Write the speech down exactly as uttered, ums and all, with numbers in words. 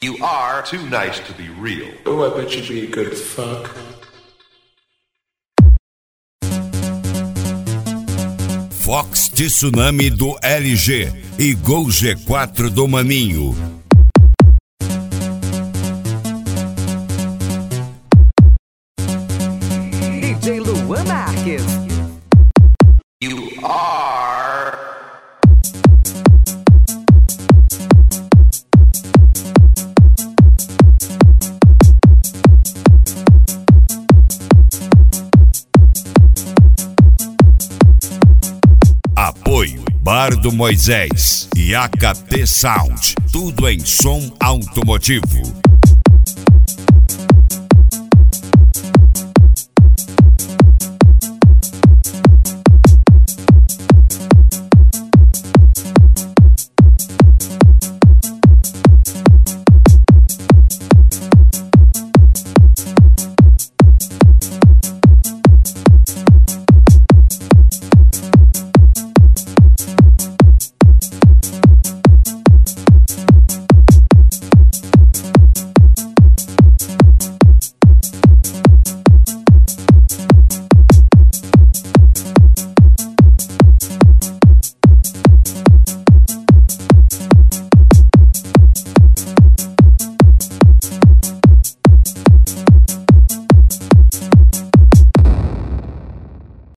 You are too nice to be real. Oh, I bet you'd be a good fuck. Fox Tsunami do L G e Gol G quatro do Maninho. D J Luan Marques. You are... Apoio Bar do Moisés e A K T Sound, tudo em som automotivo.